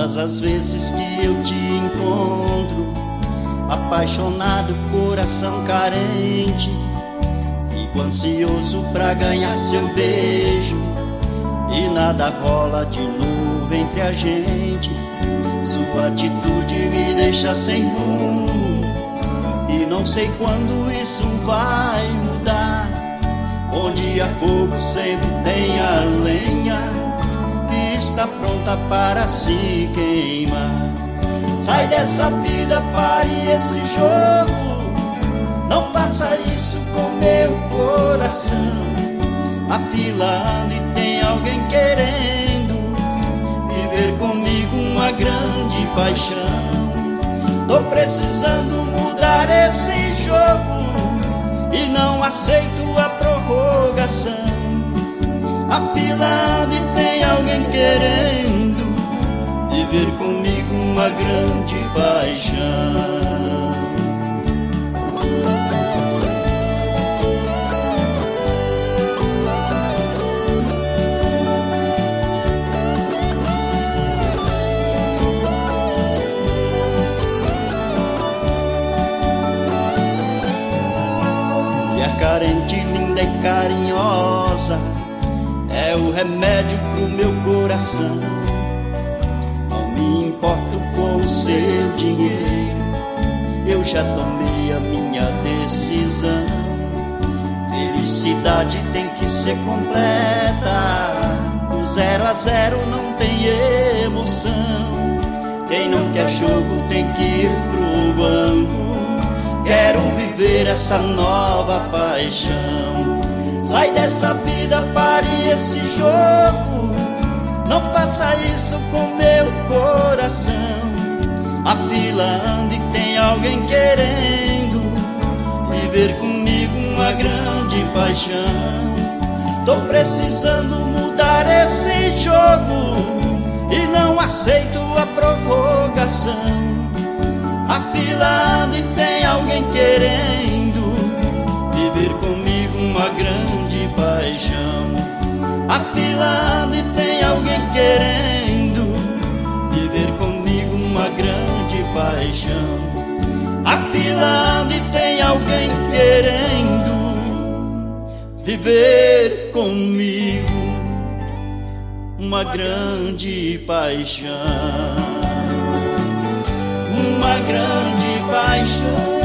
Todas as vezes que eu te encontro, apaixonado, coração carente, fico ansioso pra ganhar seu beijo, e nada rola de novo entre a gente. Sua atitude me deixa sem rumo, e não sei quando isso vai mudar. Onde há fogo sempre tem a lenha, que está pronta para se queimar. Sai dessa vida, pare esse jogo, não faça isso com meu coração. A fila anda e tem alguém querendo viver comigo uma grande paixão. Tô precisando mudar esse jogo e não aceito a prorrogação. A fila anda e tem alguém querendo viver comigo uma grande paixão. Mulher carente, linda e carinhosa, é o remédio pro meu coração. Não me importo com o seu dinheiro, eu já tomei a minha decisão. Felicidade tem que ser completa, do 0 a 0 não tem emoção. Quem não quer jogo tem que ir pro banco. Quero viver essa nova paixão. Sai dessa vida, pare esse jogo, não faça isso com meu coração. A fila anda e tem alguém querendo viver comigo uma grande paixão. Tô precisando mudar esse jogo e não aceito a prorrogação. A fila anda e tem alguém querendo viver comigo uma grande paixão. A fila anda e tem alguém querendo viver comigo uma grande paixão. A fila anda e tem alguém querendo viver comigo uma grande paixão. Uma grande paixão.